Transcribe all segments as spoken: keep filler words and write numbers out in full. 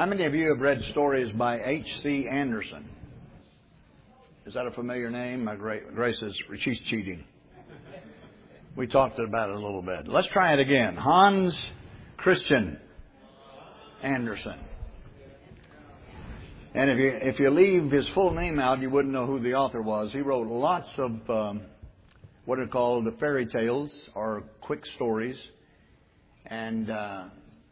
How many of you have read stories by H C Andersen? Is that a familiar name? My Grace is, she's cheating. We talked about it a little bit. Let's try it again. Hans Christian Andersen. And if you if you leave his full name out, you wouldn't know who the author was. He wrote lots of um, what are called fairy tales or quick stories. And uh,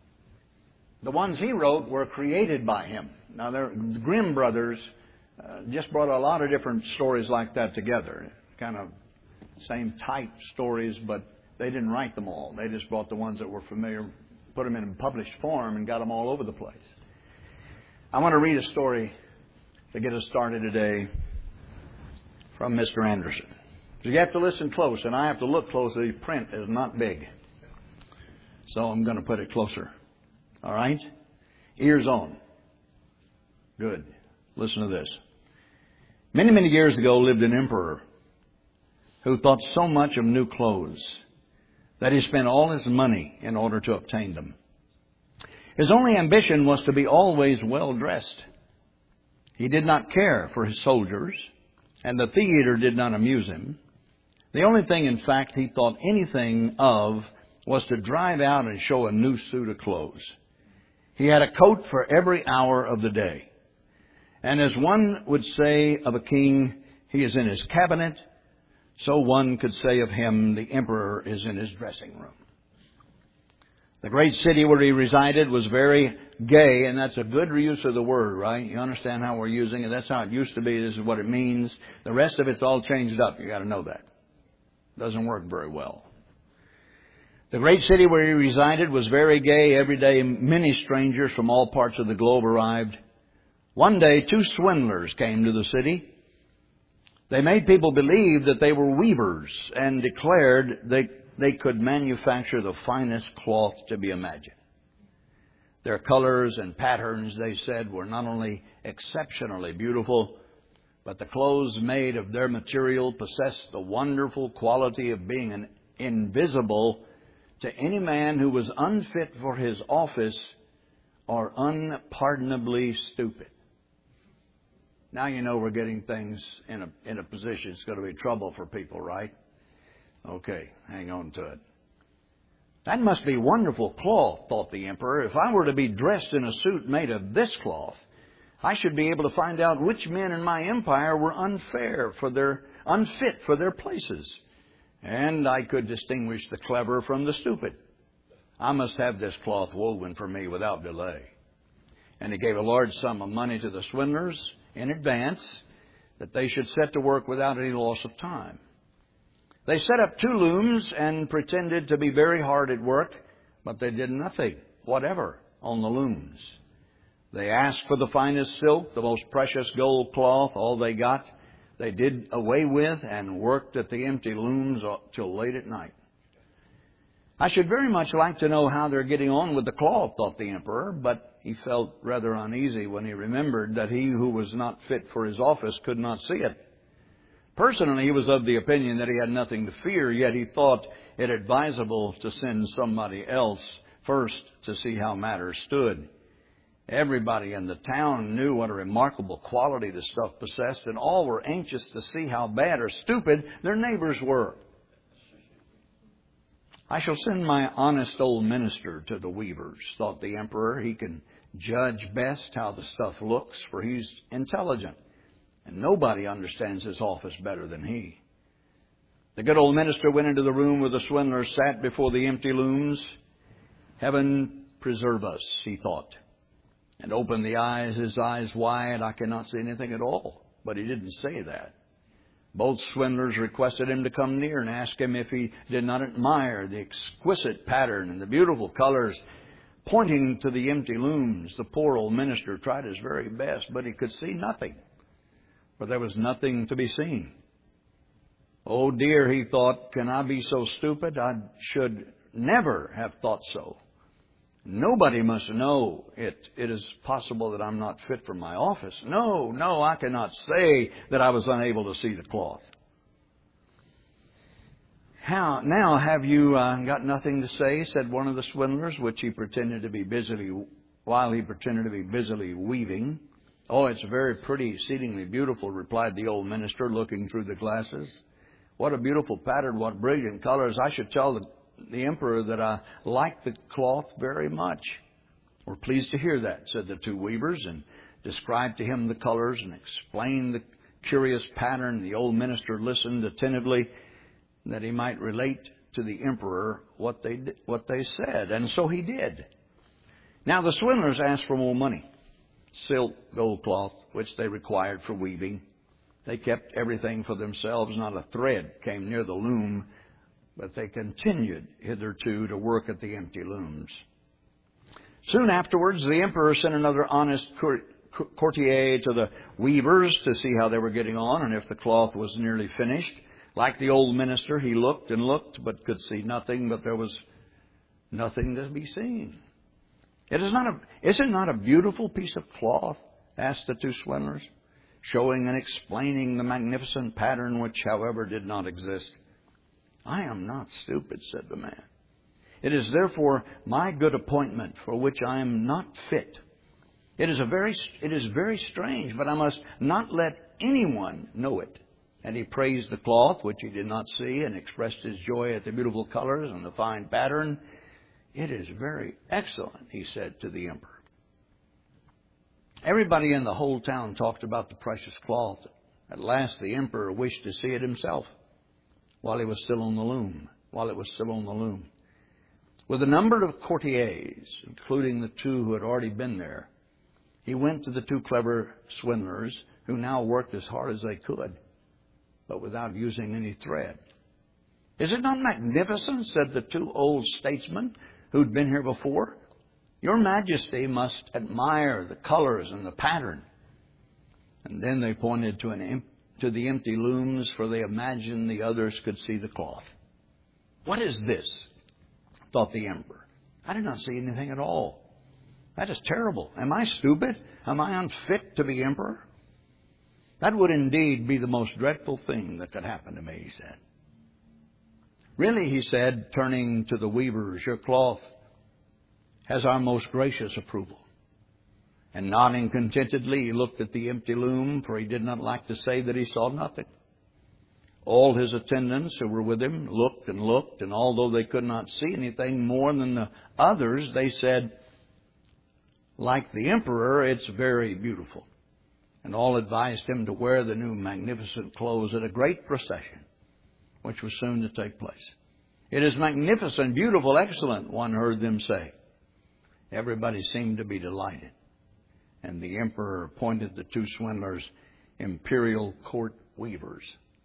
the ones he wrote were created by him. Now, the Grimm brothers uh, just brought a lot of different stories like that together. Kind of same type stories, but they didn't write them all. They just brought the ones that were familiar, put them in published form, and got them all over the place. I want to read a story to get us started today from Mister Andersen. So you have to listen close, and I have to look close. The print is not big. So I'm going to put it closer. All right? Ears on. Good. Listen to this. Many, many years ago lived an emperor who thought so much of new clothes that he spent all his money in order to obtain them. His only ambition was to be always well dressed. He did not care for his soldiers, and the theater did not amuse him. The only thing, in fact, he thought anything of was to drive out and show a new suit of clothes. He had a coat for every hour of the day. And as one would say of a king, he is in his cabinet, so one could say of him, the emperor is in his dressing room. The great city where he resided was very gay, and that's a good use of the word, right? You understand how we're using it? That's how it used to be. This is what it means. The rest of it's all changed up. You got to know that. Doesn't work very well. The great city where he resided was very gay. Every day, many strangers from all parts of the globe arrived. One day, two swindlers came to the city. They made people believe that they were weavers and declared they, they could manufacture the finest cloth to be imagined. Their colors and patterns, they said, were not only exceptionally beautiful, but the clothes made of their material possessed the wonderful quality of being an invisible to any man who was unfit for his office or unpardonably stupid. Now you know we're getting things in a in a position it's going to be trouble for people, right? Okay, hang on to it. That must be wonderful cloth, thought the emperor. If I were to be dressed in a suit made of this cloth, I should be able to find out which men in my empire were unfair for their unfit for their places. And I could distinguish the clever from the stupid. I must have this cloth woven for me without delay. And he gave a large sum of money to the swindlers in advance that they should set to work without any loss of time. They set up two looms and pretended to be very hard at work, but they did nothing whatever on the looms. They asked for the finest silk, the most precious gold cloth. All they got they did away with and worked at the empty looms till late at night. I should very much like to know how they're getting on with the cloth, thought the emperor, but he felt rather uneasy when he remembered that he who was not fit for his office could not see it. Personally, he was of the opinion that he had nothing to fear, yet he thought it advisable to send somebody else first to see how matters stood. Everybody in the town knew what a remarkable quality the stuff possessed, and all were anxious to see how bad or stupid their neighbors were. I shall send my honest old minister to the weavers, thought the emperor. He can judge best how the stuff looks, for he's intelligent, and nobody understands his office better than he. The good old minister went into the room where the swindlers sat before the empty looms. Heaven preserve us, he thought, and opened the eyes, his eyes wide. I cannot see anything at all. But he didn't say that. Both swindlers requested him to come near and ask him if he did not admire the exquisite pattern and the beautiful colors. Pointing to the empty looms, the poor old minister tried his very best, but he could see nothing, for there was nothing to be seen. Oh dear, he thought, can I be so stupid? I should never have thought so. Nobody must know it. It is possible that I'm not fit for my office. No, no, I cannot say that I was unable to see the cloth. How, now have you uh, got nothing to say, said one of the swindlers, which he pretended to be busily while he pretended to be busily weaving. "Oh, it's very pretty, exceedingly beautiful," replied the old minister, looking through the glasses. "What a beautiful pattern, what brilliant colors. I should tell the, the emperor that I like the cloth very much." "We're pleased to hear that," said the two weavers, and described to him the colors and explained the curious pattern. The old minister listened attentively that he might relate to the emperor what they what they said, and so he did. Now the swindlers asked for more money, silk, gold cloth, which they required for weaving. They kept everything for themselves. Not a thread came near the loom, but they continued hitherto to work at the empty looms. Soon afterwards, the emperor sent another honest courtier to the weavers to see how they were getting on and if the cloth was nearly finished. Like the old minister, he looked and looked, but could see nothing, but there was nothing to be seen. It is not a, is it not a beautiful piece of cloth? Asked the two swindlers, showing and explaining the magnificent pattern, which, however, did not exist. "I am not stupid," said the man. "It is therefore my good appointment, for which I am not fit. It is a very, it is very strange, but I must not let anyone know it." And he praised the cloth, which he did not see, and expressed his joy at the beautiful colors and the fine pattern. "It is very excellent," he said to the emperor. Everybody in the whole town talked about the precious cloth. At last the emperor wished to see it himself while he was still on the loom, while it was still on the loom. With a number of courtiers, including the two who had already been there, he went to the two clever swindlers, who now worked as hard as they could, but without using any thread. "Is it not magnificent?" said the two old statesmen who'd been here before. "Your Majesty must admire the colors and the pattern." And then they pointed to, an, to the empty looms, for they imagined the others could see the cloth. "What is this?" thought the emperor. "I do not see anything at all. That is terrible. Am I stupid? Am I unfit to be emperor? That would indeed be the most dreadful thing that could happen to me," he said. "Really," he said, turning to the weavers, "your cloth has our most gracious approval." And nodding contentedly, he looked at the empty loom, for he did not like to say that he saw nothing. All his attendants who were with him looked and looked, and although they could not see anything more than the others, they said, "Like the emperor, it's very beautiful." And all advised him to wear the new magnificent clothes at a great procession, which was soon to take place. "It is magnificent, beautiful, excellent," one heard them say. Everybody seemed to be delighted, and the emperor appointed the two swindlers imperial court weavers.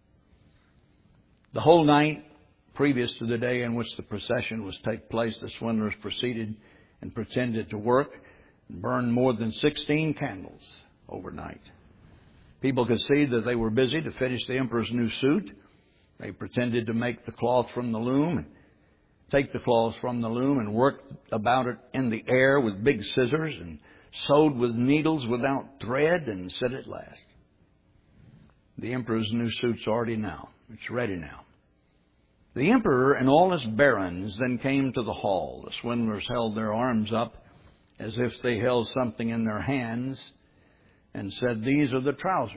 The whole night previous to the day in which the procession was to take place, the swindlers proceeded and pretended to work and burned more than sixteen candles overnight. People could see that they were busy to finish the emperor's new suit. They pretended to make the cloth from the loom, and take the cloth from the loom and worked about it in the air with big scissors, and sewed with needles without thread, and said at last, "The emperor's new suit's already now. It's ready now." The emperor and all his barons then came to the hall. The swindlers held their arms up as if they held something in their hands, and said, "These are the trousers.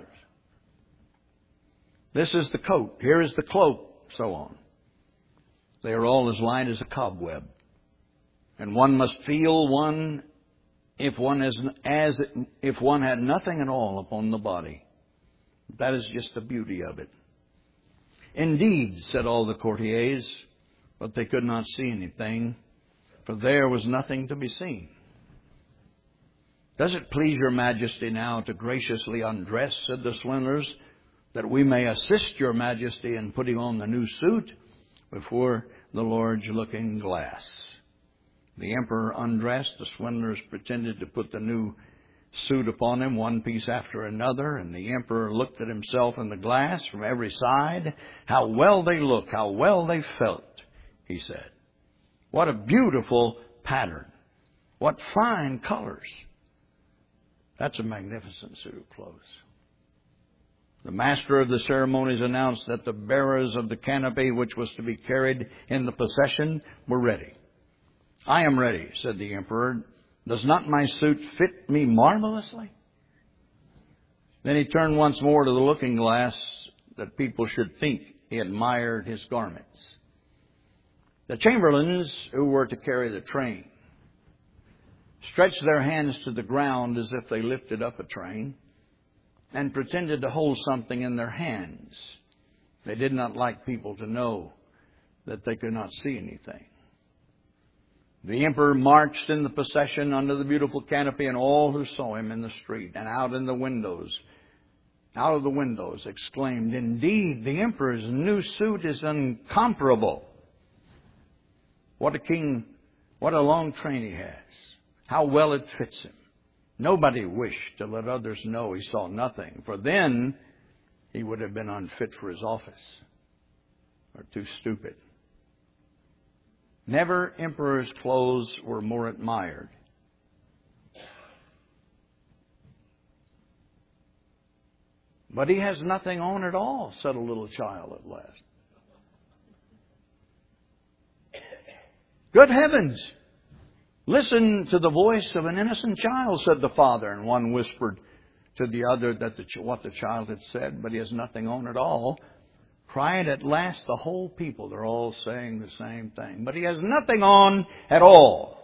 This is the coat. Here is the cloak," so on. They are all as light as a cobweb, and one must feel one if one has, as if one had nothing at all upon the body. That is just the beauty of it. "Indeed," said all the courtiers, but they could not see anything, for there was nothing to be seen. "Does it please your Majesty now to graciously undress," said the swindlers, "that we may assist your Majesty in putting on the new suit before the large looking glass?" The emperor undressed. The swindlers pretended to put the new suit upon him, one piece after another, and the emperor looked at himself in the glass from every side. "How well they look, how well they felt," he said. "What a beautiful pattern. What fine colors. That's a magnificent suit of clothes." The master of the ceremonies announced that the bearers of the canopy, which was to be carried in the procession, were ready. "I am ready," said the emperor. Does not my suit fit me marvelously? Then he turned once more to the looking glass that people should think he admired his garments. The chamberlains who were to carry the train stretched their hands to the ground as if they lifted up a train and pretended to hold something in their hands. They did not like people to know that they could not see anything. The emperor marched in the procession under the beautiful canopy, and all who saw him in the street and out in the windows, out of the windows, exclaimed, "Indeed, the emperor's new suit is incomparable. What a king, what a long train he has. How well it fits him." Nobody wished to let others know he saw nothing, for then he would have been unfit for his office or too stupid. Never emperor's clothes were more admired. But he has nothing on at all, said a little child at last. Good heavens! Listen to the voice of an innocent child, said the father, and one whispered to the other that the, what the child had said, but he has nothing on at all. Cried at last the whole people. They're all saying the same thing. But he has nothing on at all.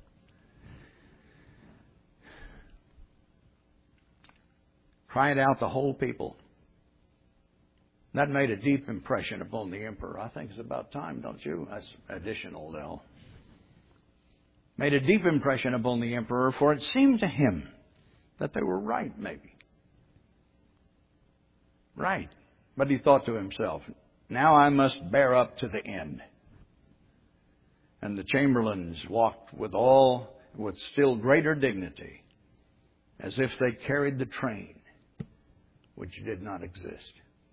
Cried out the whole people. That made a deep impression upon the emperor. I think it's about time, don't you? That's additional, though. Made a deep impression upon the emperor, for it seemed to him that they were right, maybe. Right. But he thought to himself, now I must bear up to the end. And the chamberlains walked with all, with still greater dignity, as if they carried the train, which did not exist.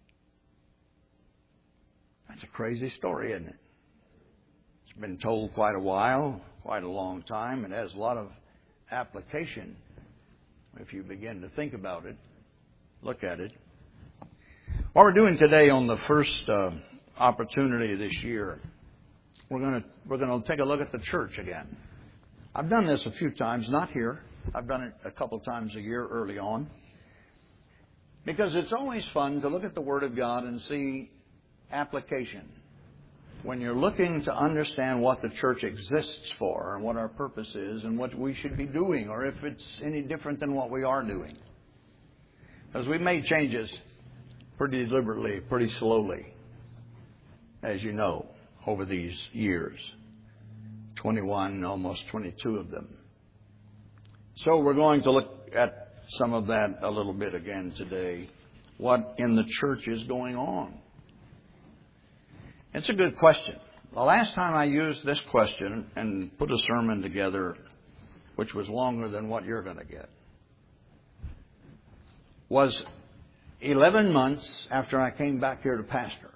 That's a crazy story, isn't it? It's been told quite a while, quite a long time. It has a lot of application if you begin to think about it, look at it. What we're doing today on the first uh, opportunity this year, we're going to we're going to take a look at the church again. I've done this a few times, not here. I've done it a couple times a year early on. Because it's always fun to look at the Word of God and see application. When you're looking to understand what the church exists for and what our purpose is and what we should be doing, or if it's any different than what we are doing. Because we've made changes pretty deliberately, pretty slowly, as you know, over these years. twenty-one, almost twenty-two of them. So we're going to look at some of that a little bit again today. What in the church is going on? It's a good question. The last time I used this question and put a sermon together, which was longer than what you're going to get, was eleven months after I came back here to pastor.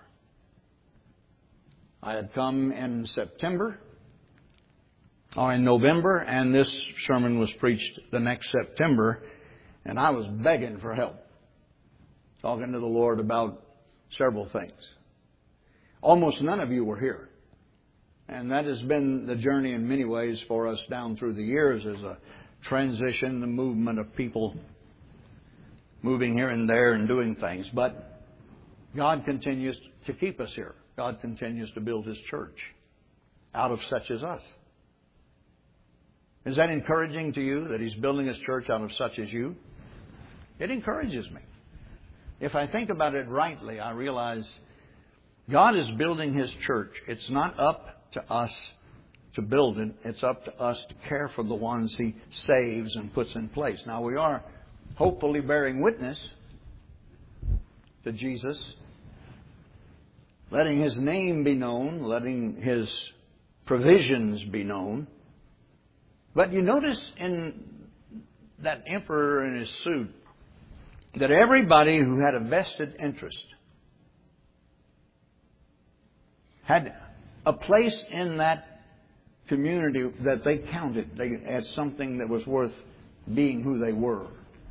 I had come in September, or in November, and this sermon was preached the next September, and I was begging for help, talking to the Lord about several things. Almost none of you were here. And that has been the journey in many ways for us down through the years as a transition, the movement of people moving here and there and doing things. But God continues to keep us here. God continues to build His church out of such as us. Is that encouraging to you that He's building His church out of such as you? It encourages me. If I think about it rightly, I realize God is building His church. It's not up to us to build it. It's up to us to care for the ones He saves and puts in place. Now, we are hopefully bearing witness to Jesus, letting His name be known, letting His provisions be known. But you notice in that emperor in his suit that everybody who had a vested interest had a place in that community that they counted. They had something that was worth being who they were.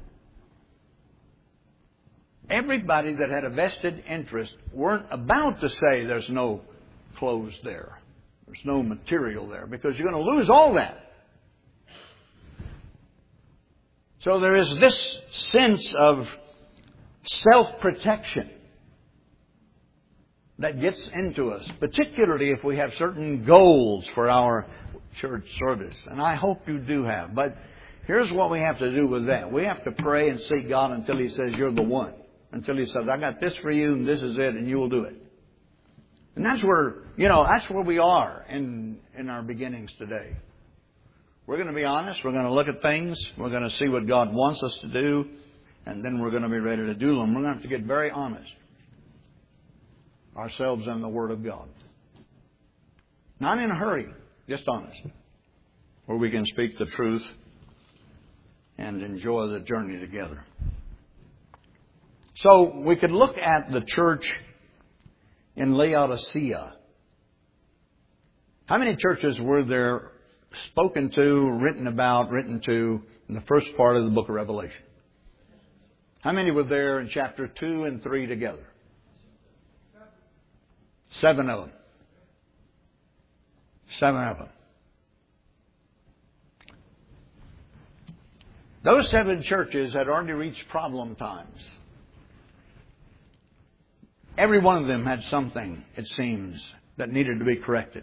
Everybody that had a vested interest weren't about to say there's no clothes there. There's no material there, because you're going to lose all that. So there is this sense of self-protection that gets into us, particularly if we have certain goals for our church service. And I hope you do have. But here's what we have to do with that. We have to pray and seek God until He says, you're the one. Until He says, I got this for you and this is it and you will do it. And that's where, you know, that's where we are in, in our beginnings today. We're going to be honest. We're going to look at things. We're going to see what God wants us to do. And then we're going to be ready to do them. We're going to have to get very honest. Ourselves and the Word of God. Not in a hurry. Just honest. Where we can speak the truth and enjoy the journey together. So we could look at the church in Laodicea. How many churches were there spoken to, written about, written to in the first part of the book of Revelation? How many were there in chapter two and three together? Seven of them. Seven of them. Those seven churches had already reached problem times. Every one of them had something, it seems, that needed to be corrected.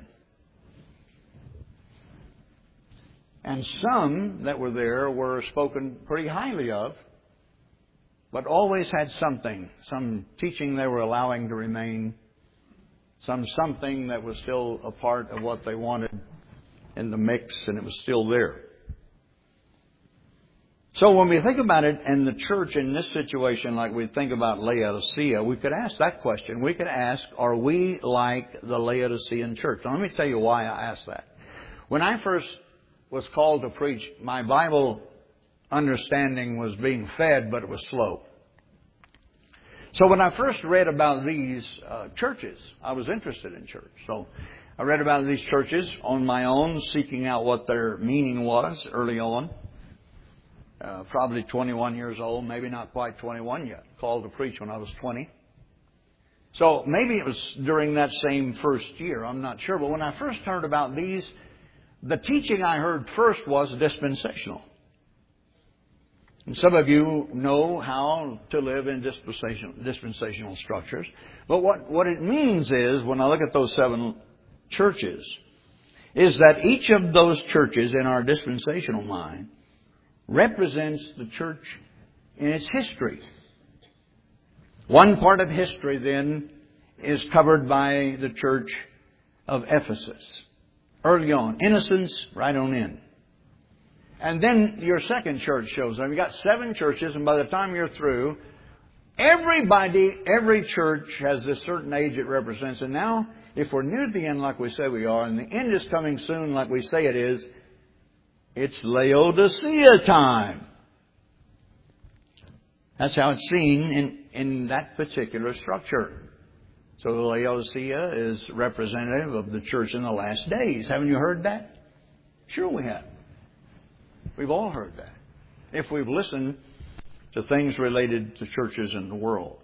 And some that were there were spoken pretty highly of, but always had something, some teaching they were allowing to remain, some something that was still a part of what they wanted in the mix, and it was still there. So when we think about it, and the church in this situation, like we think about Laodicea, we could ask that question. We could ask, are we like the Laodicean church? Now, let me tell you why I asked that. When I first was called to preach, my Bible understanding was being fed, but it was slow. So when I first read about these uh, churches, I was interested in church. So I read about these churches on my own, seeking out what their meaning was early on. Uh, probably twenty-one years old, maybe not quite twenty-one yet. Called to preach when I was twenty. So maybe it was during that same first year. I'm not sure. But when I first heard about these, the teaching I heard first was dispensational. And some of you know how to live in dispensational, dispensational structures. But what, what it means is, when I look at those seven churches, is that each of those churches in our dispensational mind represents the church in its history. One part of history, then, is covered by the church of Ephesus. Early on. Innocence, right on in. And then your second church shows up. You've got seven churches, and by the time you're through, everybody, every church has this certain age it represents. And now, if we're near the end like we say we are, and the end is coming soon like we say it is, it's Laodicea time. That's how it's seen in, in that particular structure. So Laodicea is representative of the church in the last days. Haven't you heard that? Sure we have. We've all heard that. If we've listened to things related to churches in the world.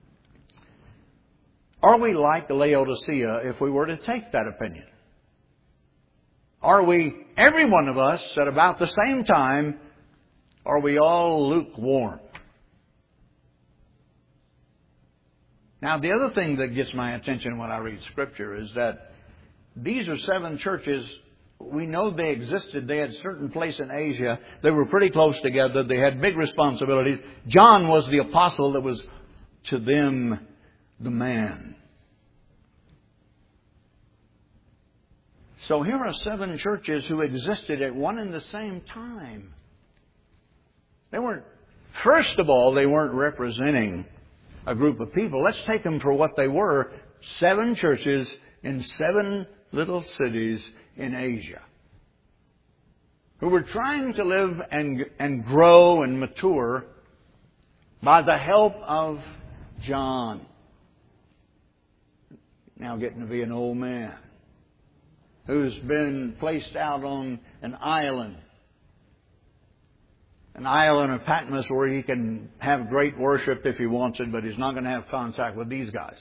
Are we like Laodicea if we were to take that opinion? Are we, every one of us, at about the same time, are we all lukewarm? Now, the other thing that gets my attention when I read Scripture is that these are seven churches. We know they existed. They had a certain place in Asia. They were pretty close together. They had big responsibilities. John was the apostle that was, to them, the man. So here are seven churches who existed at one and the same time. They weren't, first of all, they weren't representing a group of people. Let's take them for what they were. Seven churches in seven little cities in Asia who were trying to live and, and grow and mature by the help of John. Now getting to be an old man, who's been placed out on an island. An island of Patmos where he can have great worship if he wants it, but he's not going to have contact with these guys.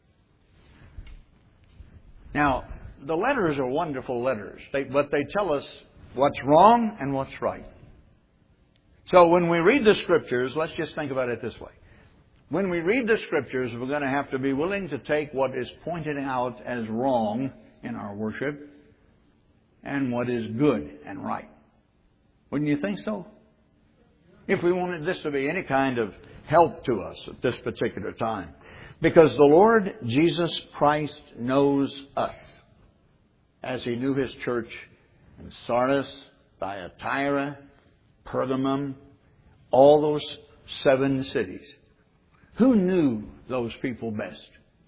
Now, the letters are wonderful letters, they, but they tell us what's wrong and what's right. So when we read the Scriptures, let's just think about it this way. When we read the Scriptures, we're going to have to be willing to take what is pointed out as wrong in our worship and what is good and right. Wouldn't you think so? If we wanted this to be any kind of help to us at this particular time. Because the Lord Jesus Christ knows us as He knew His church in Sardis, Thyatira, Pergamum, all those seven cities. Who knew those people best?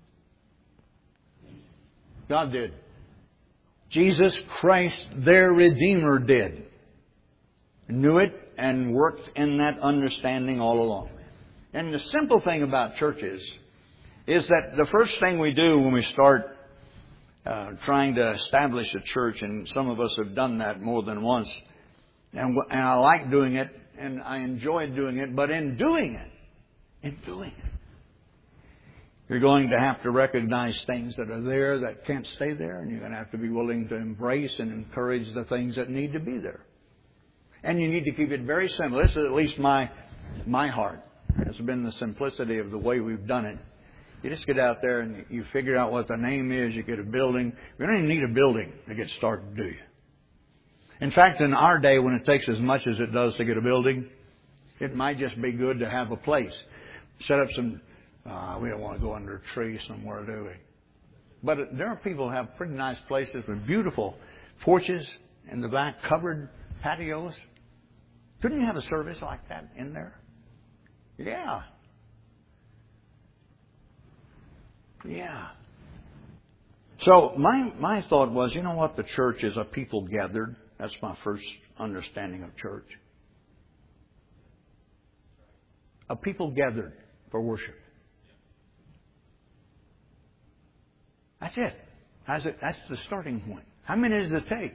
God did. Jesus Christ, their Redeemer, did. Knew it and worked in that understanding all along. And the simple thing about churches is that the first thing we do when we start uh, trying to establish a church, and some of us have done that more than once, and, and I like doing it, and I enjoy doing it, but in doing it, in doing it, you're going to have to recognize things that are there that can't stay there, and you're going to have to be willing to embrace and encourage the things that need to be there. And you need to keep it very simple. This is at least my my heart. It's been the simplicity of the way we've done it. You just get out there and you figure out what the name is. You get a building. You don't even need a building to get started, do you? In fact, in our day, when it takes as much as it does to get a building, it might just be good to have a place. Set up some... Uh, we don't want to go under a tree somewhere, do we? But there are people who have pretty nice places with beautiful porches in the back, covered patios. Couldn't you have a service like that in there? Yeah. Yeah. So my my thought was, you know what? The church is a people gathered. That's my first understanding of church. A people gathered for worship. That's it. That's it. That's the starting point. How many does it take?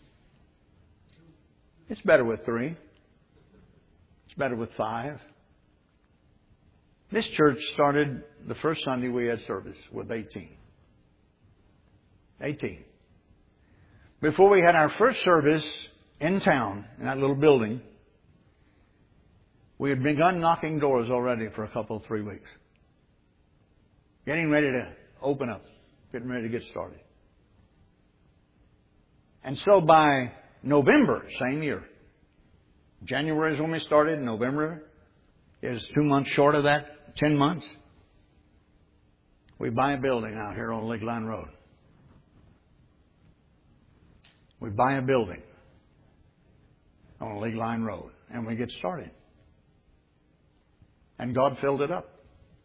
It's better with three. It's better with five. This church started the first Sunday we had service with eighteen. eighteen. Before we had our first service in town, in that little building, we had begun knocking doors already for a couple, three weeks. Getting ready to open up. Getting ready to get started. And so by November, same year, January is when we started, November is two months short of that, ten months, we buy a building out here on Lakeline Road. We buy a building on Lakeline Road, and we get started. And God filled it up.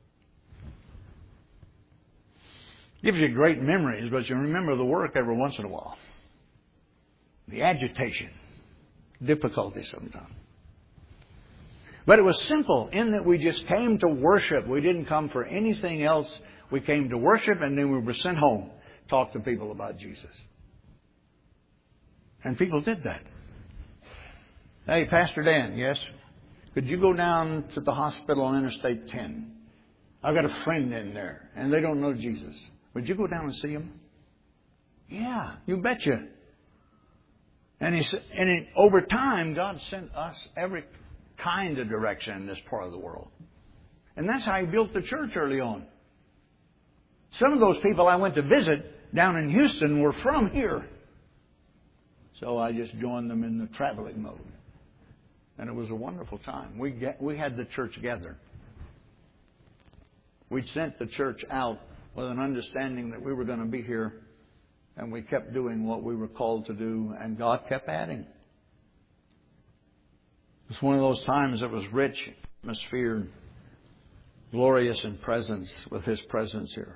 Gives you great memories, but you remember the work every once in a while. The agitation, difficulty sometimes. But it was simple in that we just came to worship. We didn't come for anything else. We came to worship, and then we were sent home, talk to people about Jesus. And people did that. Hey, Pastor Dan, yes? Could you go down to the hospital on Interstate ten? I've got a friend in there, and they don't know Jesus. Would you go down and see him? Yeah, you betcha. And he said, and it, over time, God sent us every kind of direction in this part of the world. And that's how He built the church early on. Some of those people I went to visit down in Houston were from here. So I just joined them in the traveling mode. And it was a wonderful time. We get, we had the church gathered. We sent the church out with an understanding that we were going to be here, and we kept doing what we were called to do, and God kept adding. It's one of those times that was rich, atmosphere, glorious in presence, with His presence here.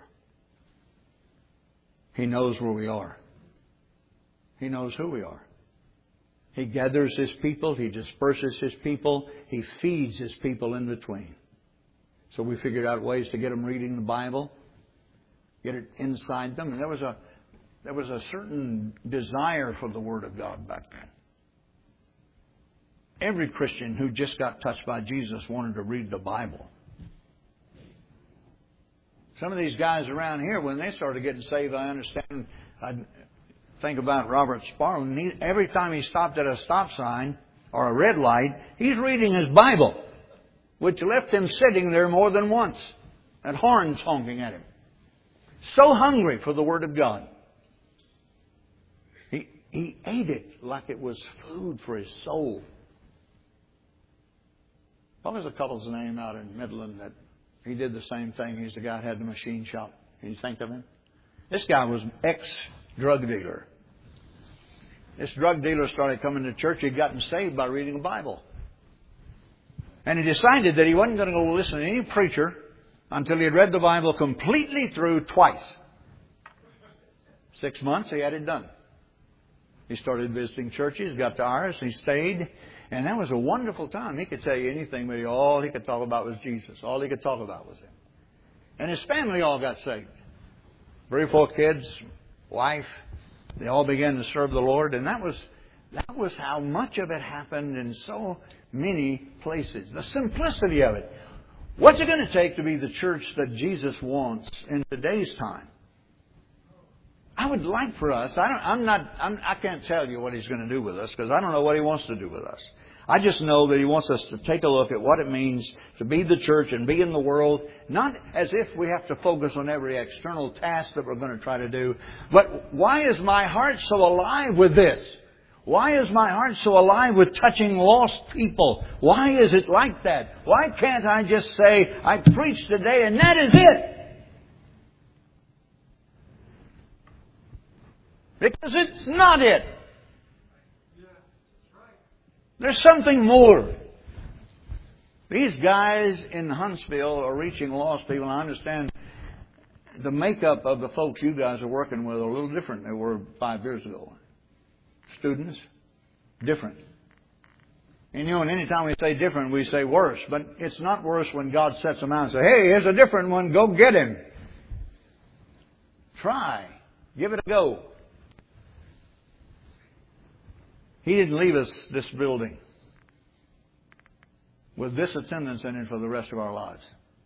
He knows where we are. He knows who we are. He gathers His people. He disperses His people. He feeds His people in between. So we figured out ways to get them reading the Bible, get it inside them. And there was a there was a certain desire for the Word of God back then. Every Christian who just got touched by Jesus wanted to read the Bible. Some of these guys around here, when they started getting saved, I understand, I think about Robert Sparrow. Every time he stopped at a stop sign, or a red light. He's reading his Bible, which left him sitting there more than once, and horns honking at him. So hungry for the Word of God. He, he ate it like it was food for his soul. What was the couple's name out in Midland that he did the same thing? He's the guy that had the machine shop. Can you think of him? This guy was ex-drug dealer. This drug dealer started coming to church. He'd gotten saved by reading the Bible. And he decided that he wasn't going to go listen to any preacher until he had read the Bible completely through twice. Six months, he had it done. He started visiting churches, got to ours, he stayed. And that was a wonderful time. He could tell you anything, but all he could talk about was Jesus. All he could talk about was Him. And his family all got saved. Three or four kids, wife, they all began to serve the Lord. And that was that was how much of it happened in so many places. The simplicity of it. What's it going to take to be the church that Jesus wants in today's time? I would like for us, I don't, I'm not, I'm, I can't tell you what He's going to do with us because I don't know what He wants to do with us. I just know that He wants us to take a look at what it means to be the church and be in the world, not as if we have to focus on every external task that we're going to try to do, but why is my heart so alive with this? Why is my heart so alive with touching lost people? Why is it like that? Why can't I just say, I preached today and that is it? Because it's not it. There's something more. These guys in Huntsville are reaching lost people. I understand the makeup of the folks you guys are working with are a little different than they were five years ago. Students, different. And you know, and anytime we say different, we say worse. But it's not worse when God sets them out and says, hey, here's a different one. Go get him. Try. Give it a go. He didn't leave us this building with this attendance in it for the rest of our lives.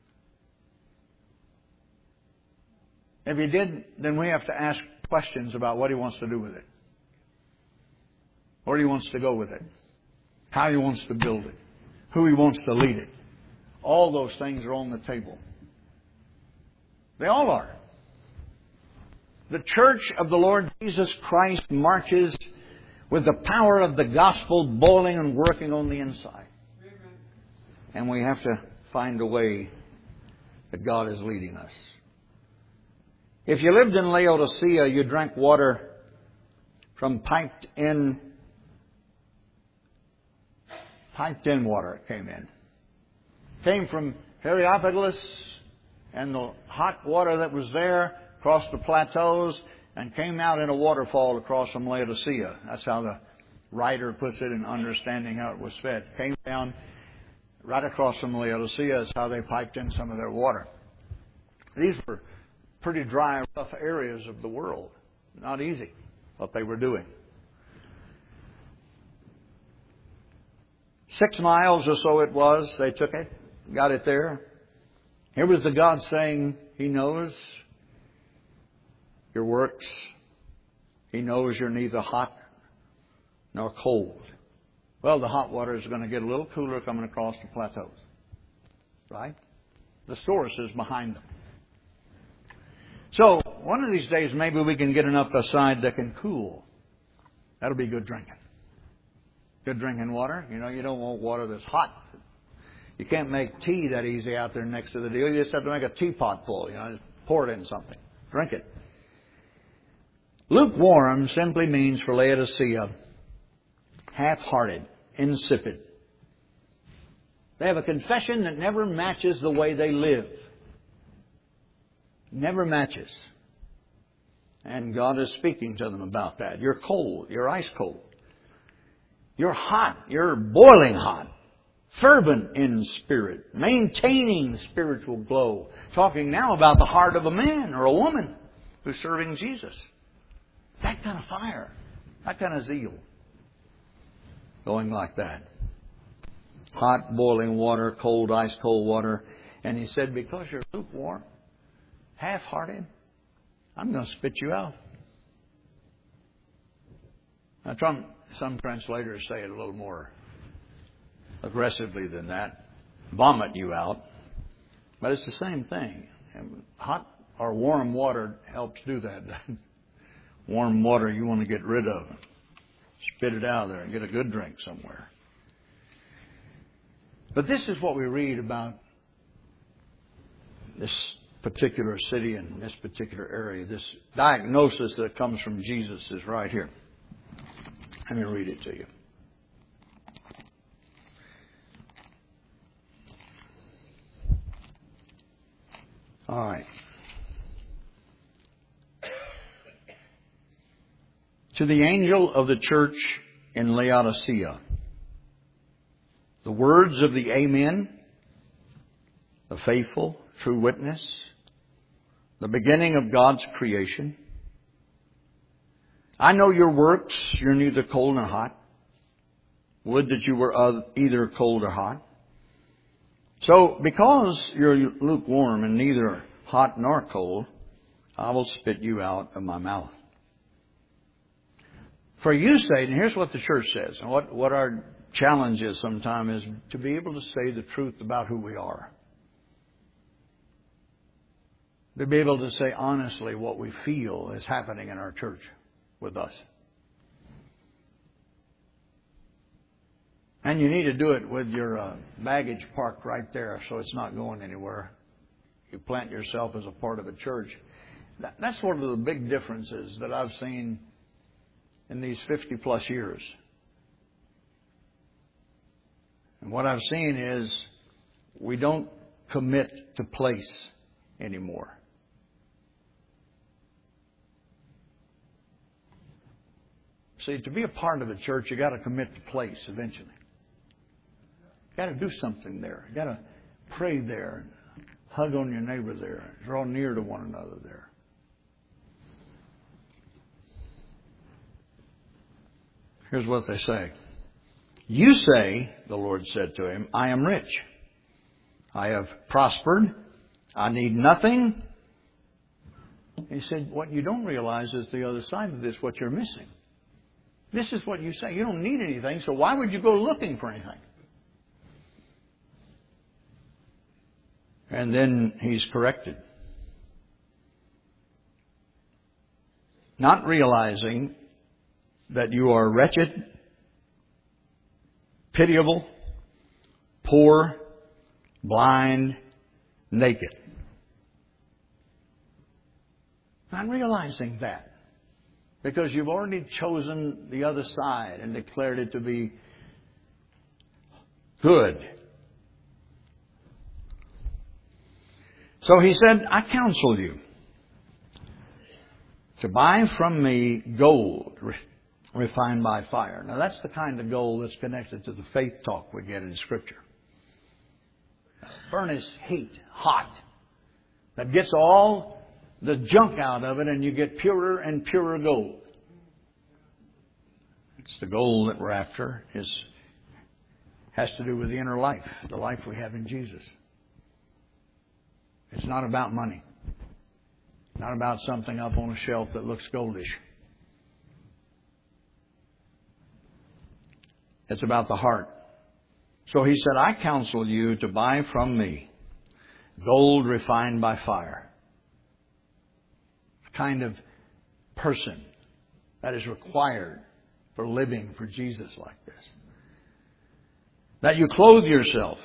If He did, then we have to ask questions about what He wants to do with it. Where He wants to go with it. How He wants to build it. Who He wants to lead it. All those things are on the table. They all are. The church of the Lord Jesus Christ marches with the power of the gospel boiling and working on the inside. Amen. And we have to find a way that God is leading us. If you lived in Laodicea, you drank water from piped in, piped in water came in. Came from Hierapolis, and the hot water that was there crossed the plateaus and came out in a waterfall across from Laodicea. That's how the writer puts it in understanding how it was fed. Came down right across from Laodicea is how they piped in some of their water. These were pretty dry, rough areas of the world. Not easy what they were doing. Six miles or so it was, they took it, got it there. Here was the God saying He knows your works. He knows you're neither hot nor cold. Well, the hot water is going to get a little cooler coming across the plateaus. Right? The source is behind them. So, one of these days, maybe we can get enough aside that can cool. That'll be good drinking. Good drinking water. You know, you don't want water that's hot. You can't make tea that easy out there next to the deal. You just have to make a teapot full. You know, just pour it in something. Drink it. Lukewarm simply means for Laodicea, half-hearted, insipid. They have a confession that never matches the way they live. Never matches. And God is speaking to them about that. You're cold. You're ice cold. You're hot. You're boiling hot. Fervent in spirit. Maintaining spiritual glow. Talking now about the heart of a man or a woman who's serving Jesus. That kind of fire. That kind of zeal. Going like that. Hot, boiling water, cold, ice cold water. And He said, because you're lukewarm, half-hearted, I'm going to spit you out. Now, some, some translators say it a little more aggressively than that, vomit you out. But it's the same thing. And hot or warm water helps do that. Warm water you want to get rid of. Spit it out of there and get a good drink somewhere. But this is what we read about this particular city and this particular area. This diagnosis that comes from Jesus is right here. Let me read it to you. All right. To the angel of the church in Laodicea, the words of the Amen, the faithful, true witness, the beginning of God's creation. I know your works, you're neither cold nor hot. Would that you were either cold or hot. So, because you're lukewarm and neither hot nor cold, I will spit you out of my mouth. For you say, and here's what the church says, and what, what our challenge is sometimes is to be able to say the truth about who we are. To be able to say honestly what we feel is happening in our church with us. And you need to do it with your uh, baggage parked right there so it's not going anywhere. You plant yourself as a part of a church. That, that's one of the big differences that I've seen in these fifty plus years. And what I've seen is we don't commit to place anymore. See, to be a part of the church, you got to commit to place eventually. You got to do something there. You got to pray there, hug on your neighbor there, draw near to one another there. Here's what they say. You say, the Lord said to him, I am rich. I have prospered. I need nothing. He said, what you don't realize is the other side of this, what you're missing. This is what you say. You don't need anything, so why would you go looking for anything? And then he's corrected. Not realizing that you are wretched, pitiable, poor, blind, naked. Not realizing that. Because you've already chosen the other side and declared it to be good. So he said, I counsel you to buy from me gold refined by fire. Now that's the kind of gold that's connected to the faith talk we get in Scripture. Furnace heat, hot, that gets all the junk out of it and you get purer and purer gold. It's the gold that we're after. It has to do with the inner life, the life we have in Jesus. It's not about money. Not about something up on a shelf that looks goldish. It's about the heart. So he said, I counsel you to buy from me gold refined by fire. The kind of person that is required for living for Jesus like this. That you clothe yourself.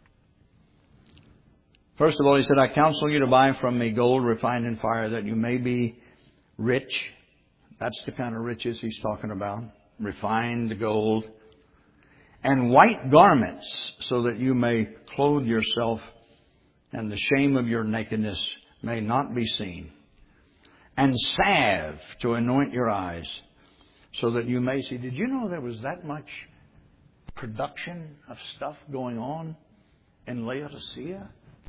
First of all, he said, I counsel you to buy from me gold refined in fire that you may be rich. That's the kind of riches he's talking about. Refined gold. And white garments so that you may clothe yourself and the shame of your nakedness may not be seen. And salve to anoint your eyes so that you may see. Did you know there was that much production of stuff going on in Laodicea?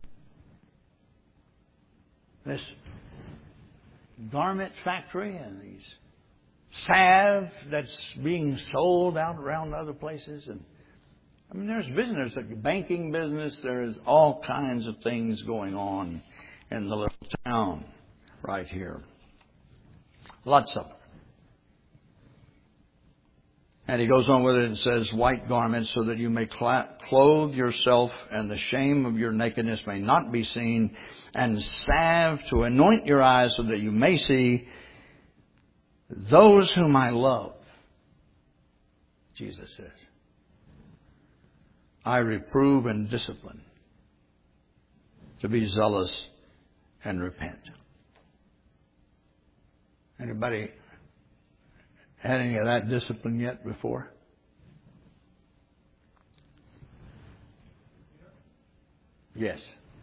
This garment factory and these salve that's being sold out around other places. And I mean, there's business, like banking business. There's all kinds of things going on in the little town right here. Lots of them. And he goes on with it and says, white garments, so that you may clothe yourself and the shame of your nakedness may not be seen, and salve to anoint your eyes so that you may see. Those whom I love, Jesus says, I reprove and discipline, to be zealous and repent. Anybody had any of that discipline yet before? Yes.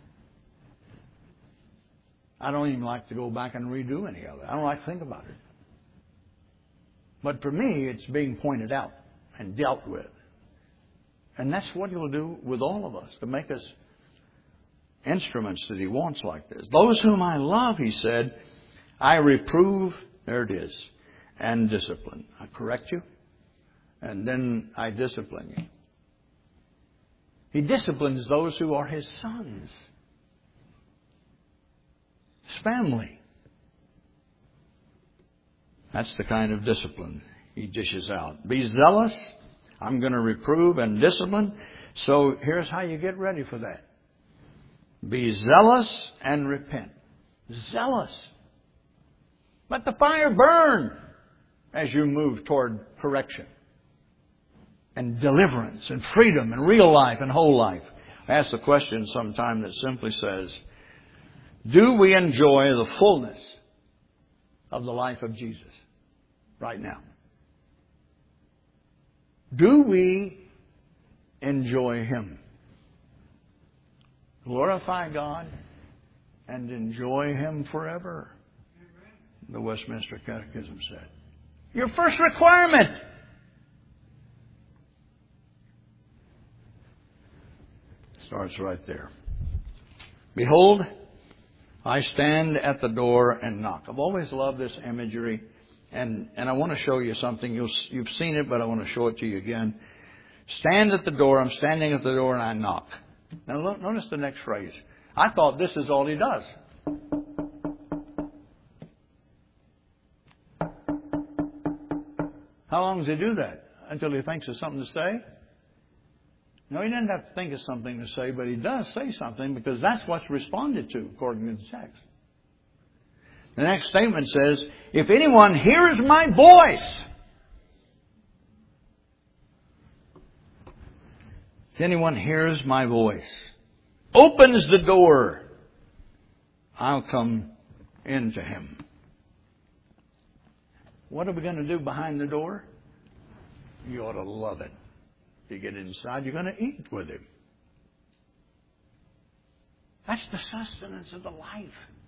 I don't even like to go back and redo any of it. I don't like to think about it. But for me, it's being pointed out and dealt with. And that's what He'll do with all of us, to make us instruments that He wants like this. Those whom I love, He said, I reprove, there it is, and discipline. I correct you, and then I discipline you. He disciplines those who are His sons, His family. That's the kind of discipline He dishes out. Be zealous. I'm going to reprove and discipline. So here's how you get ready for that. Be zealous and repent. Zealous. Let the fire burn as you move toward correction and deliverance and freedom and real life and whole life. I ask the question sometime that simply says, do we enjoy the fullness of the life of Jesus right now? Do we enjoy Him? Glorify God and enjoy Him forever, the Westminster Catechism said. Your first requirement. Starts right there. Behold, I stand at the door and knock. I've always loved this imagery. And, and I want to show you something. You'll, you've seen it, but I want to show it to you again. Stand at the door. I'm standing at the door and I knock. Now look, notice the next phrase. I thought this is all He does. How long does He do that? Until He thinks of something to say? No, He doesn't have to think of something to say, but He does say something because that's what's responded to according to the text. The next statement says, if anyone hears my voice, if anyone hears my voice, opens the door, I'll come into him. What are we going to do behind the door? You ought to love it. If you get inside, you're going to eat with Him. That's the sustenance of the life.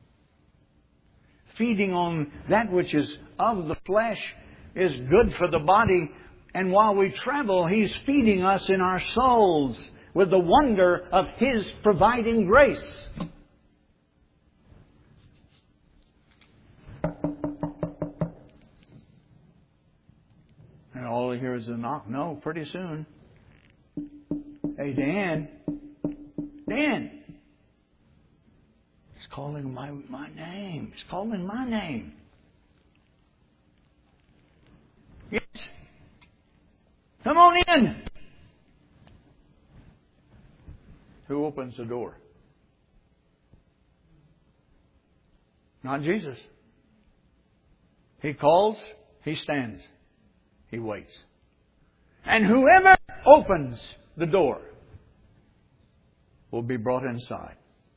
Feeding on that which is of the flesh is good for the body. And while we travel, He's feeding us in our souls with the wonder of His providing grace. And all I hear is a knock. No, pretty soon. Hey, Dan. Dan. He's calling my, my name. He's calling my name. Yes. Come on in. Who opens the door? Not Jesus. He calls, He stands, He waits. And whoever opens the door will be brought inside.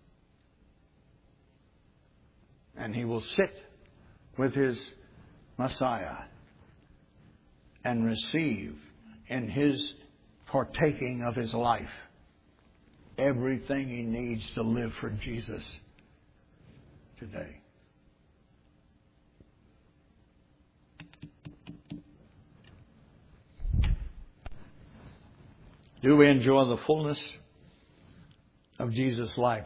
And he will sit with his Messiah and receive in his partaking of his life everything he needs to live for Jesus today. Do we enjoy the fullness of Jesus' life?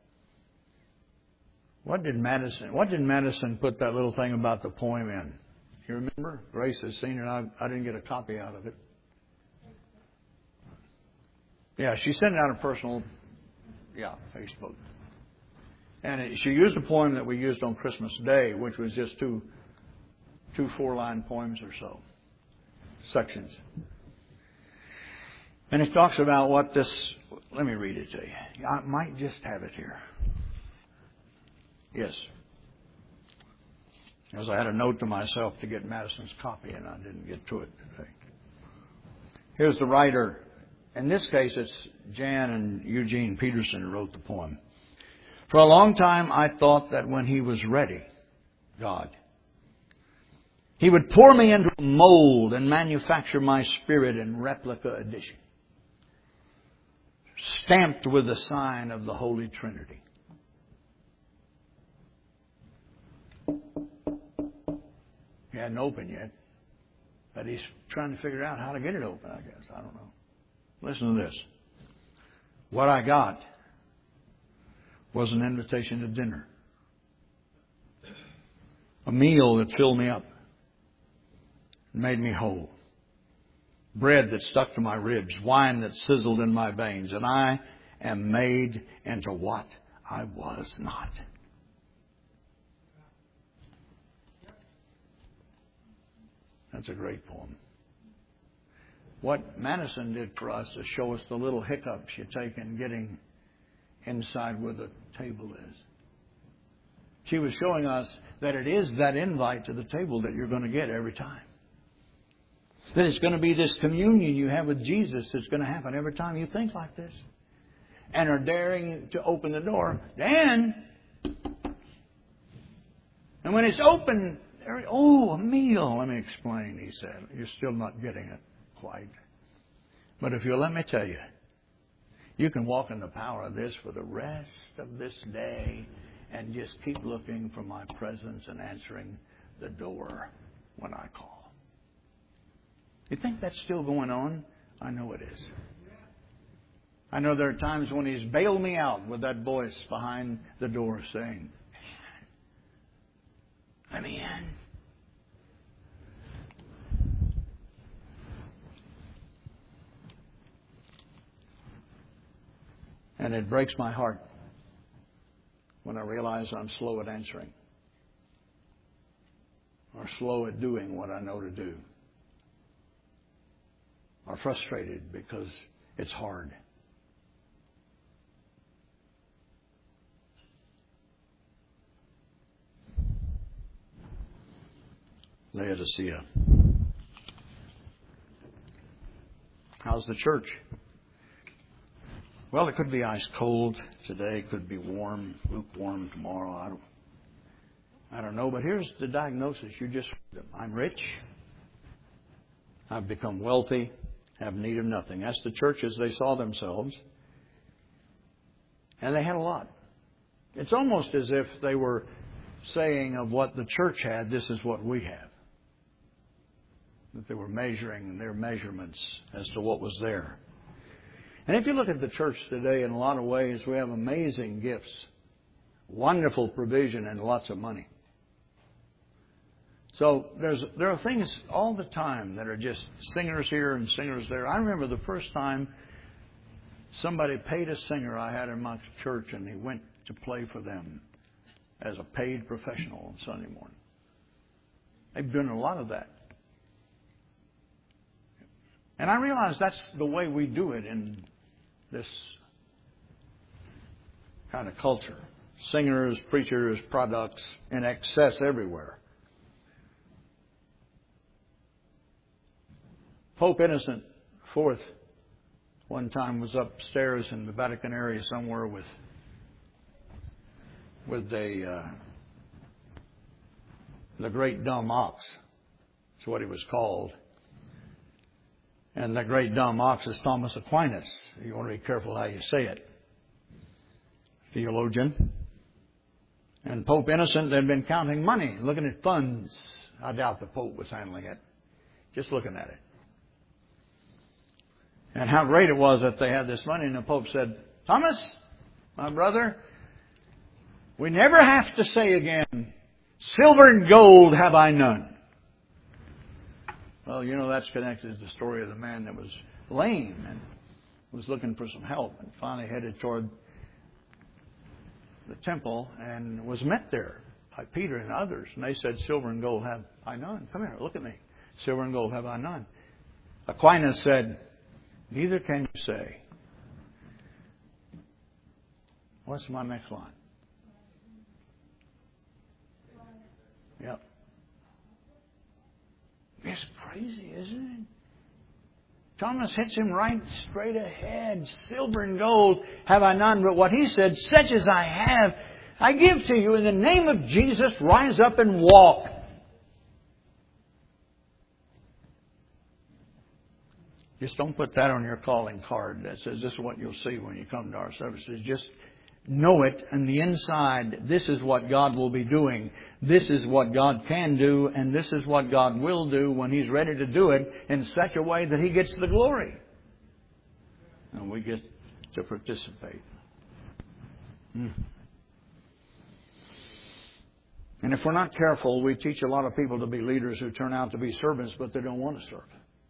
What did Madison, what did Madison put that little thing about the poem in? You remember? Grace has seen it. I, I didn't get a copy out of it. Yeah, she sent out a personal, yeah, Facebook. And it, she used a poem that we used on Christmas Day, which was just two, two four-line poems or so. sections. And it talks about what this... Let me read it to you. I might just have it here. Yes. Because I had a note to myself to get Madison's copy, and I didn't get to it today. Here's the writer. In this case, it's Jan and Eugene Peterson who wrote the poem. For a long time, I thought that when He was ready, God, He would pour me into a mold and manufacture my spirit in replica edition, stamped with the sign of the Holy Trinity. He hadn't opened yet, but he's trying to figure out how to get it open, I guess. I don't know. Listen to this. What I got was an invitation to dinner. A meal that filled me up, made me whole. Bread that stuck to my ribs, wine that sizzled in my veins, and I am made into what I was not. That's a great poem. What Madison did for us is show us the little hiccups you take in getting inside where the table is. She was showing us that it is that invite to the table that you're going to get every time. That it's going to be this communion you have with Jesus that's going to happen every time you think like this. And are daring to open the door. Dan! And when it's open, oh, a meal. Let me explain, he said. You're still not getting it quite. But if you'll let me tell you, you can walk in the power of this for the rest of this day and just keep looking for my presence and answering the door when I call. You think that's still going on? I know it is. I know there are times when He's bailed me out with that voice behind the door saying, let me in. And it breaks my heart when I realize I'm slow at answering or slow at doing what I know to do or frustrated because it's hard. Laodicea. How's the church? Well, it could be ice cold today. It could be warm, lukewarm tomorrow. I don't, I don't know. But here's the diagnosis. You just, I'm rich. I've become wealthy. Have need of nothing. That's the church as they saw themselves. And they had a lot. It's almost as if they were saying of what the church had, this is what we have. That they were measuring their measurements as to what was there. And if you look at the church today, in a lot of ways, we have amazing gifts, wonderful provision, and lots of money. So there's there are things all the time that are just singers here and singers there. I remember the first time somebody paid a singer I had in my church, and he went to play for them as a paid professional on Sunday morning. They've done a lot of that. And I realize that's the way we do it in this kind of culture. Singers, preachers, products in excess everywhere. Pope Innocent the Fourth one time was upstairs in the Vatican area somewhere with with a uh, the great dumb ox. That's what he was called. And the great dumb ox is Thomas Aquinas. You want to be careful how you say it. Theologian. And Pope Innocent had been counting money, looking at funds. I doubt the Pope was handling it. Just looking at it. And how great it was that they had this money. And the Pope said, Thomas, my brother, we never have to say again, silver and gold have I none. Well, you know, that's connected to the story of the man that was lame and was looking for some help and finally headed toward the temple and was met there by Peter and others. And they said, silver and gold have I none. Come here, look at me. Silver and gold have I none. Aquinas said, neither can you say. What's my next line? Yep. It's crazy, isn't it? Thomas hits him right straight ahead. Silver and gold have I none, but what he said, such as I have, I give to you. In the name of Jesus, rise up and walk. Just don't put that on your calling card that says this is what you'll see when you come to our services. Just know it on the inside. This is what God will be doing. This is what God can do, and this is what God will do when He's ready to do it in such a way that He gets the glory. And we get to participate. Hmm. And if we're not careful, we teach a lot of people to be leaders who turn out to be servants, but they don't want to serve.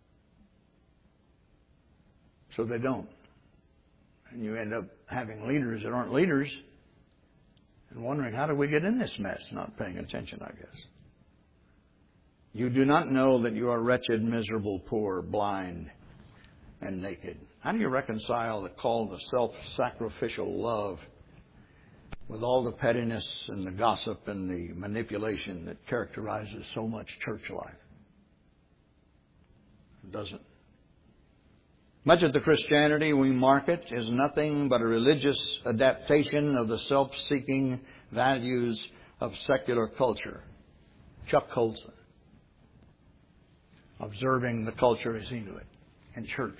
So they don't. And you end up having leaders that aren't leaders and wondering, how did we get in this mess? Not paying attention, I guess. You do not know that you are wretched, miserable, poor, blind, and naked. How do you reconcile the call to self-sacrificial love with all the pettiness and the gossip and the manipulation that characterizes so much church life? It doesn't. Much of the Christianity we market is nothing but a religious adaptation of the self-seeking values of secular culture. Chuck Colson. Observing the culture as he knew it in church.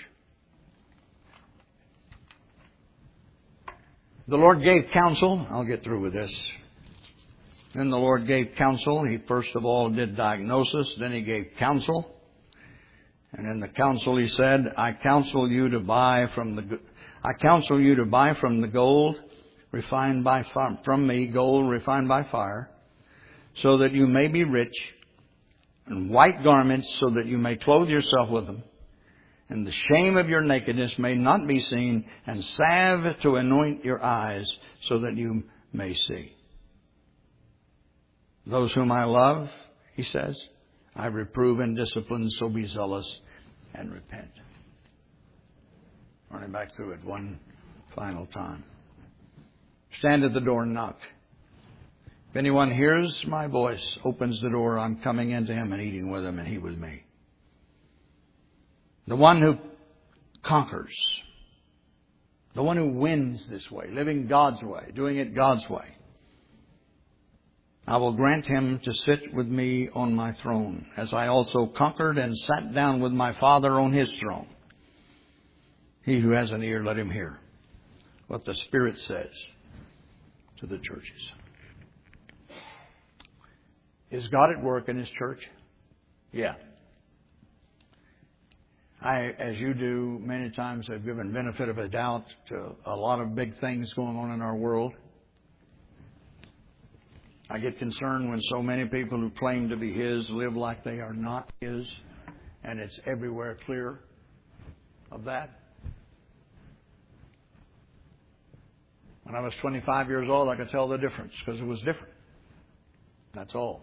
The Lord gave counsel. I'll get through with this. Then the Lord gave counsel. He first of all did diagnosis. Then He gave counsel. And in the counsel He said, I counsel you to buy from the I counsel you to buy from the gold refined by fire, from me gold refined by fire, so that you may be rich, and white garments so that you may clothe yourself with them, and the shame of your nakedness may not be seen, and salve to anoint your eyes so that you may see. Those whom I love, He says, I reprove and discipline, so be zealous and repent. Running back through it one final time. Stand at the door and knock. If anyone hears my voice, opens the door, I'm coming into him and eating with him and he with me. The one who conquers. The one who wins this way, living God's way, doing it God's way. I will grant him to sit with me on my throne, as I also conquered and sat down with my Father on His throne. He who has an ear, let him hear what the Spirit says to the churches. Is God at work in His church? Yeah. I, as you do, many times have given benefit of a doubt to a lot of big things going on in our world. I get concerned when so many people who claim to be His live like they are not His, and it's everywhere clear of that. When I was twenty-five years old, I could tell the difference because it was different. That's all.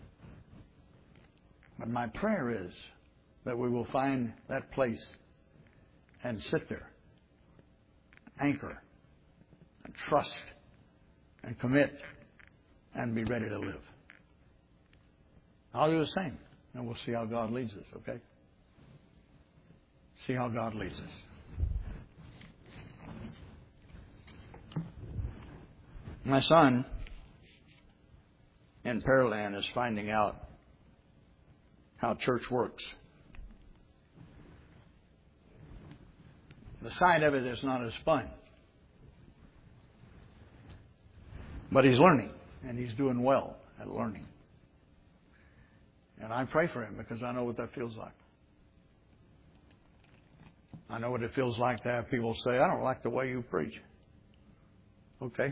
But my prayer is that we will find that place and sit there, anchor, and trust, and commit, and be ready to live. I'll do the same, and we'll see how God leads us, okay? See how God leads us. My son in Pearland is finding out how church works. The side of it is not as fun. But he's learning, and he's doing well at learning. And I pray for him because I know what that feels like. I know what it feels like to have people say, I don't like the way you preach. Okay.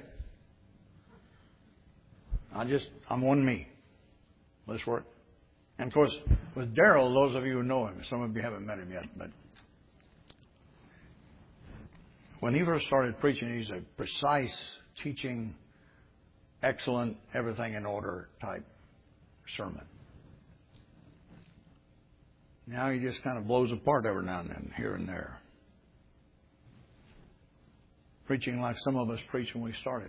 I just, I'm one me. Let's work. And of course, with Darrell, those of you who know him, some of you haven't met him yet, but when he first started preaching, he's a precise, teaching, excellent, everything in order type sermon. Now he just kind of blows apart every now and then, here and there. Preaching like some of us preached when we started.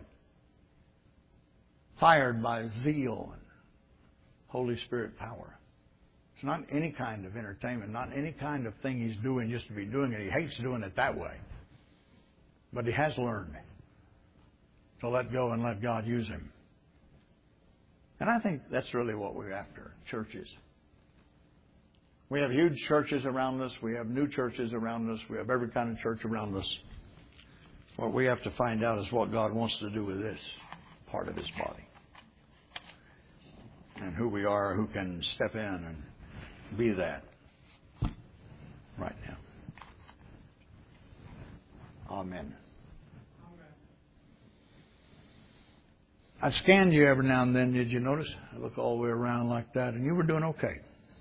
Fired by zeal and Holy Spirit power. It's not any kind of entertainment, not any kind of thing he's doing just to be doing it. He hates doing it that way. But he has learned to let go and let God use him. And I think that's really what we're after, churches. We have huge churches around us. We have new churches around us. We have every kind of church around us. What we have to find out is what God wants to do with this part of his body. And who we are, who can step in and be that right now. Amen. I scanned you every now and then, did you notice? I look all the way around like that, and you were doing okay.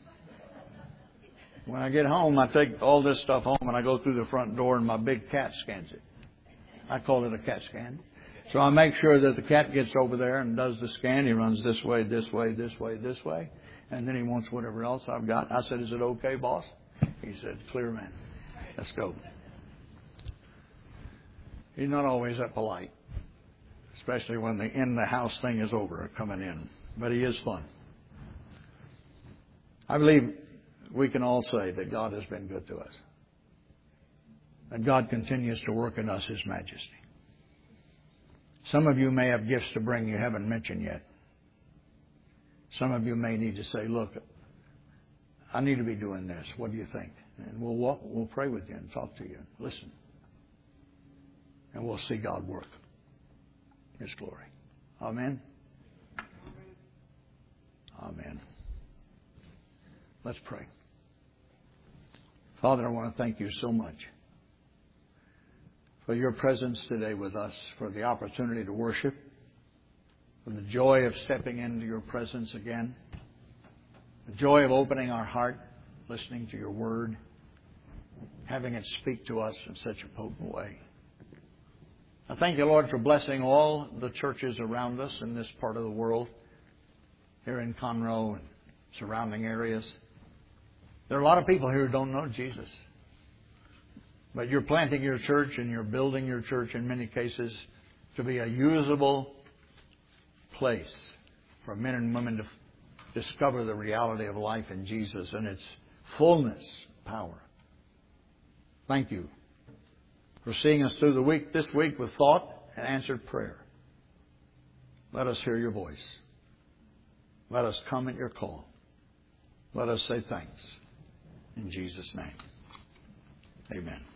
When I get home, I take all this stuff home, and I go through the front door, and my big cat scans it. I call it a cat scan. So I make sure that the cat gets over there and does the scan. He runs this way, this way, this way, this way. And then he wants whatever else I've got. I said, is it okay, boss? He said, clear, man. Let's go. He's not always that polite, especially when the in-the-house thing is over, coming in. But he is fun. I believe we can all say that God has been good to us. That God continues to work in us His majesty. Some of you may have gifts to bring you haven't mentioned yet. Some of you may need to say, look, I need to be doing this. What do you think? And we'll walk, we'll pray with you and talk to you. Listen. And we'll see God work His glory. Amen. Amen. Let's pray. Father, I want to thank you so much for your presence today with us, for the opportunity to worship, for the joy of stepping into your presence again, the joy of opening our heart, listening to your word, having it speak to us in such a potent way. I thank you, Lord, for blessing all the churches around us in this part of the world, here in Conroe and surrounding areas. There are a lot of people here who don't know Jesus. But you're planting your church and you're building your church in many cases to be a usable place for men and women to discover the reality of life in Jesus and its fullness, power. Thank you for seeing us through the week, this week with thought and answered prayer. Let us hear your voice. Let us come at your call. Let us say thanks. In Jesus' name. Amen.